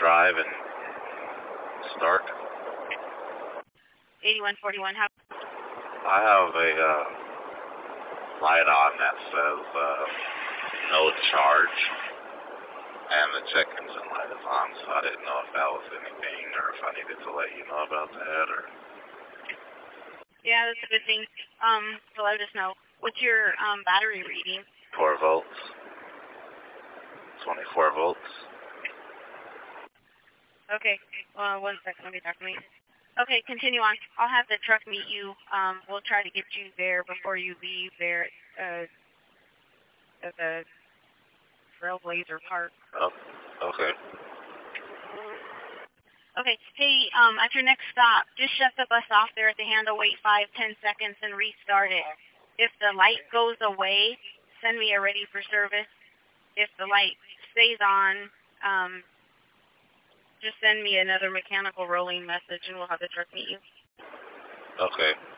drive and start. 8141, how? I have a light on that says no charge, and the check engine light is on, so I didn't know if that was anything or if I needed to let you know about that or... Yeah, that's a good thing. So let us know. What's your battery reading? 4 volts. 24 volts. Okay. 1 second. Let me talk to me. Okay, continue on. I'll have the truck meet you. We'll try to get you there before you leave there at the Trailblazer Park. Oh, okay. Okay. Hey, at your next stop, just shut the bus off there at the handle, wait 5-10 seconds, and restart it. If the light goes away, send me a ready for service. If the light stays on, just send me another mechanical rolling message, and we'll have the truck meet you. Okay.